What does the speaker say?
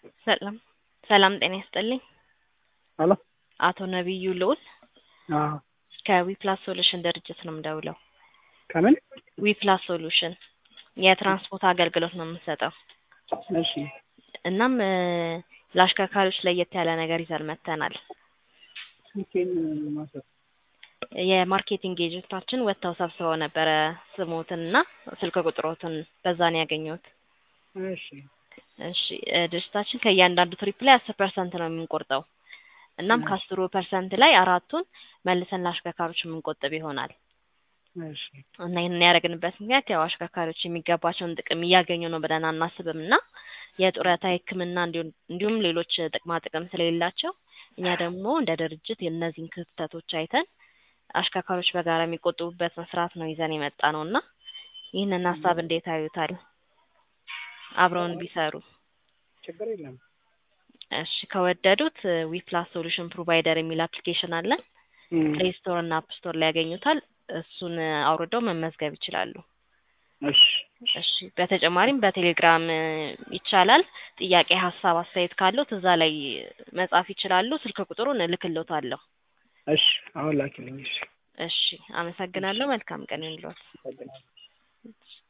ሰላም ሰላም ጤና ይስጥልኝ። ሄሎ አቶ ነብዩ ልዑል አዎ ከዊፕላስ ሶሉሽን ድርጅት ነው የምደውለው። ከምን? ዊፕላስ ሶሉሽን የትራንስፖርት አገልግሎት ነው የምንሰጠው። እሺ እናም ለአሽከርካሪዎች ለየት ያለ ነገር ይዘን መጥተናል። ስልኬን ማሰር የማርኬቲንግ ኤጀንታችን ወጥተው ሰብስበው ነበረ ስሞትንና ስልክ ቁጥሮትን በዛ ነው ያገኘሁት። እሺ እሺ ድርጅታችን ከእያንዳንዱ ትሪፕ ላይ 10% ነው የምንቆርጠው። እናም ከ10% ላይ አራቱን መልሰን ለአሽከርካሪዎች የምንቆጥብ ይሆናል። እሺ እና ይሄንን ያደረግንበት ምክንያት ያው አሽከርካሪዎች የሚገባቸውን ጥቅም እያገኙ ነው ብለን አናስብምና የጡረታ ሕክምና እንዲሁም ሌሎች ጥቅማ ጥቅም ስለሌላቸው እኛ ደግሞ እንደ ድርጅት የእነዚህን ክፍተቶች አይተን አሽከርካሪዎች በጋራ የሚቆጥቡበትን ስርዓት ነው ይዘን የመጣነውና ይህንን ሀሳብ እንዴት አዩታል? አብረውን ቢሰሩ ችግር የለም። እሺ ከወደዱት ዊፕላስ ሶሉሽን ፕሮቫይደር የሚል አፕሊኬሽን አለ። ፕሌይ ስቶር እና አፕ ስቶር ላይ ያገኙታል። እሱን አውርደው መመዝገብ ይችላሉ። እሺ እሺ በተጨማሪም በቴሌግራም ይቻላል። ጥያቄ፣ ሀሳብ፣ አስተያየት ካለው እዛ ላይ መጻፍ ይችላሉ። ስልክ ቁጥሩን እልክልዎታለሁ። እሺ አሁን ላኪልኝ። እሺ እሺ አመሰግናለሁ። መልካም ቀን ይሁንልዎት። አመሰግናለሁ።